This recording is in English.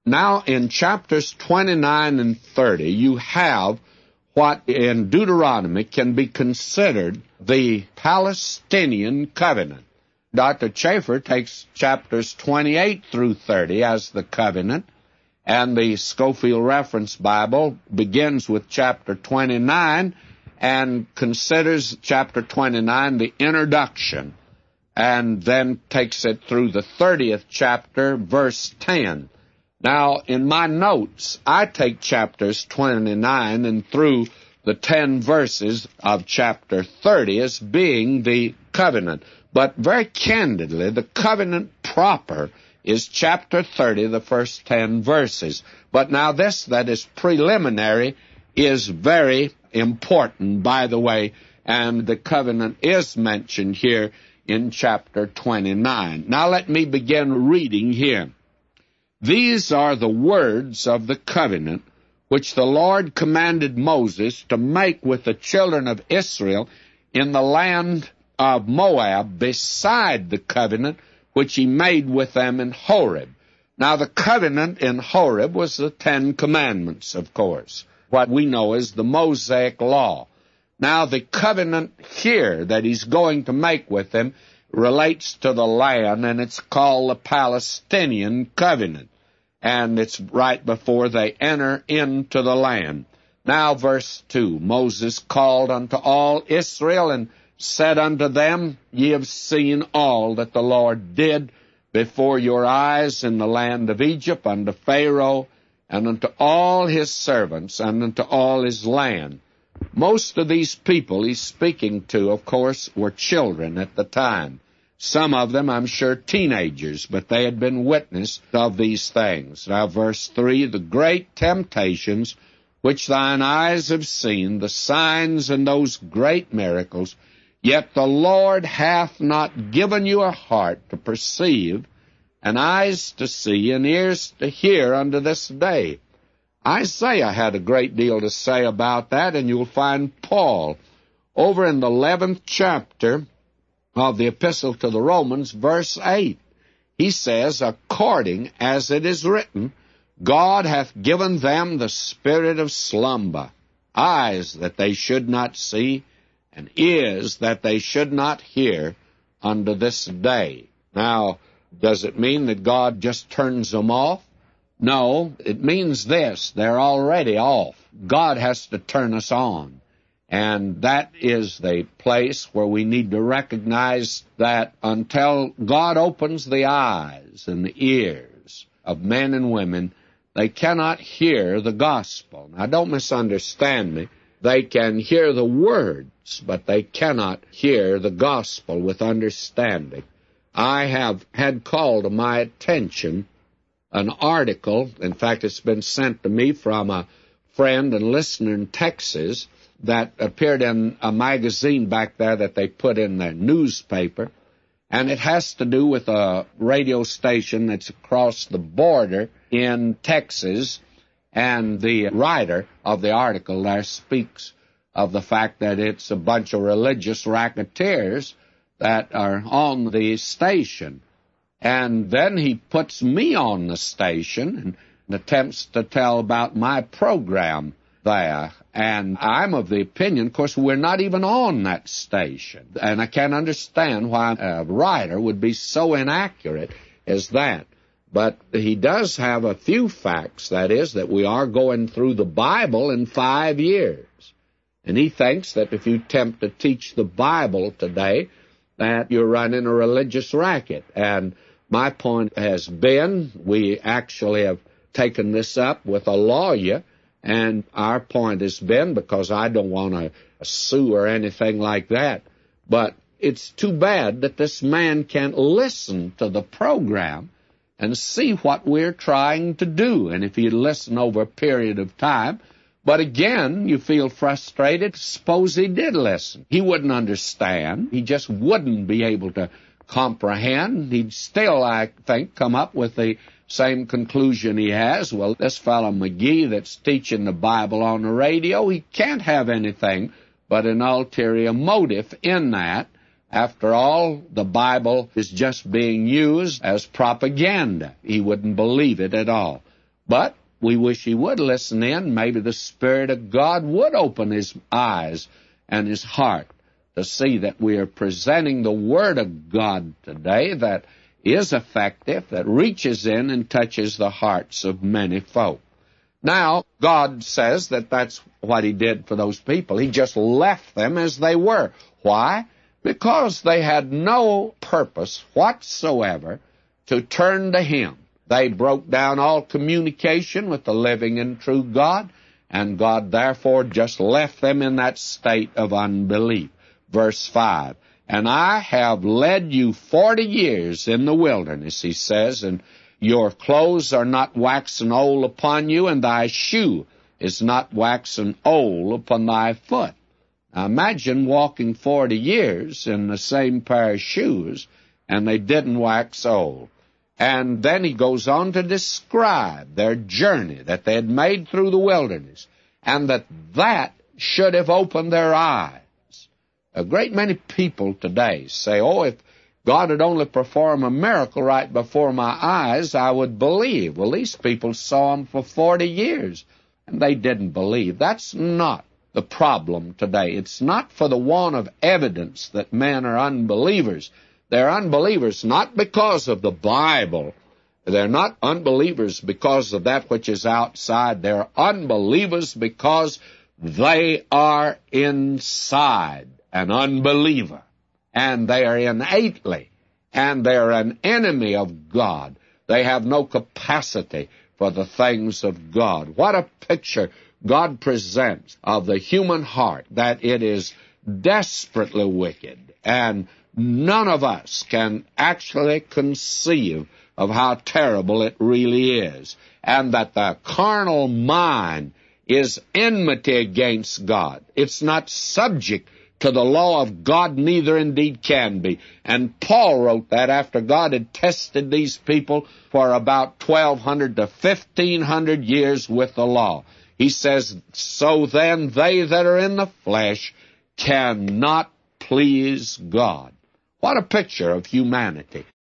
Now, in chapters 29 and 30, you have what in Deuteronomy can be considered the Palestinian covenant. Dr. Chafer takes chapters 28 through 30 as the covenant, and the Scofield Reference Bible begins with chapter 29 and considers chapter 29 the introduction, and then takes it through the 30th chapter, verse 10. Now, in my notes, I take chapters 29 and through the 10 verses of chapter 30 as being the covenant. But very candidly, the covenant proper is chapter 30, the first 10 verses. But now this that is preliminary is very important, by the way, and the covenant is mentioned here in chapter 29. Now let me begin reading here. These are the words of the covenant which the Lord commanded Moses to make with the children of Israel in the land of Moab, beside the covenant which he made with them in Horeb. Now the covenant in Horeb was the 10 Commandments, of course, what we know as the Mosaic Law. Now the covenant here that he's going to make with them relates to the land, and it's called the Palestinian covenant. And it's right before they enter into the land. Now, verse 2, Moses called unto all Israel and said unto them, Ye have seen all that the Lord did before your eyes in the land of Egypt unto Pharaoh and unto all his servants and unto all his land. Most of these people he's speaking to, of course, were children at the time. Some of them, I'm sure, teenagers, but they had been witness of these things. Now, verse 3, the great temptations which thine eyes have seen, the signs and those great miracles, yet the Lord hath not given you a heart to perceive, and eyes to see, and ears to hear unto this day. Isaiah had a great deal to say about that, and you'll find Paul over in the 11th chapter of the Epistle to the Romans, verse 8. He says, according as it is written, God hath given them the spirit of slumber, eyes that they should not see, and ears that they should not hear unto this day. Now, does it mean that God just turns them off? No, it means this, they're already off. God has to turn us on. And that is the place where we need to recognize that until God opens the eyes and the ears of men and women, they cannot hear the gospel. Now, don't misunderstand me. They can hear the words, but they cannot hear the gospel with understanding. I have had called to my attention an article, in fact, it's been sent to me from a friend and listener in Texas, that appeared in a magazine back there that they put in their newspaper, and it has to do with a radio station that's across the border in Texas, and the writer of the article there speaks of the fact that it's a bunch of religious racketeers that are on the station. And then he puts me on the station and attempts to tell about my program there. And I'm of the opinion, of course, we're not even on that station. And I can't understand why a writer would be so inaccurate as that. But he does have a few facts, that is, that we are going through the Bible in 5 years. And he thinks that if you attempt to teach the Bible today, that you're running a religious racket. And my point has been, we actually have taken this up with a lawyer, and our point has been, because I don't want to sue or anything like that, but it's too bad that this man can't listen to the program and see what we're trying to do. And if he'd listen over a period of time, but again, you feel frustrated. Suppose he did listen. He wouldn't understand. He just wouldn't be able to comprehend. He'd still, I think, come up with the same conclusion he has. Well, this fellow McGee that's teaching the Bible on the radio, he can't have anything but an ulterior motive in that. After all, the Bible is just being used as propaganda. He wouldn't believe it at all. But we wish he would listen in. Maybe the Spirit of God would open his eyes and his heart to see that we are presenting the Word of God today that is effective, that reaches in and touches the hearts of many folk. Now, God says that that's what he did for those people. He just left them as they were. Why? Because they had no purpose whatsoever to turn to him. They broke down all communication with the living and true God, and God therefore just left them in that state of unbelief. Verse 5, and I have led you 40 years in the wilderness, he says, and your clothes are not waxen old upon you, and thy shoe is not waxen old upon thy foot. Now imagine walking 40 years in the same pair of shoes, and they didn't wax old. And then he goes on to describe their journey that they had made through the wilderness, and that should have opened their eyes. A great many people today say, oh, if God would only perform a miracle right before my eyes, I would believe. Well, these people saw him for 40 years, and they didn't believe. That's not the problem today. It's not for the want of evidence that men are unbelievers. They're unbelievers not because of the Bible. They're not unbelievers because of that which is outside. They're unbelievers because they are inside an unbeliever. And they are innately, and they are an enemy of God. They have no capacity for the things of God. What a picture God presents of the human heart, that it is desperately wicked, and none of us can actually conceive of how terrible it really is, and that the carnal mind is enmity against God. It's not subject to the law of God, neither indeed can be. And Paul wrote that after God had tested these people for about 1,200 to 1,500 years with the law. He says, so then they that are in the flesh cannot please God. What a picture of humanity.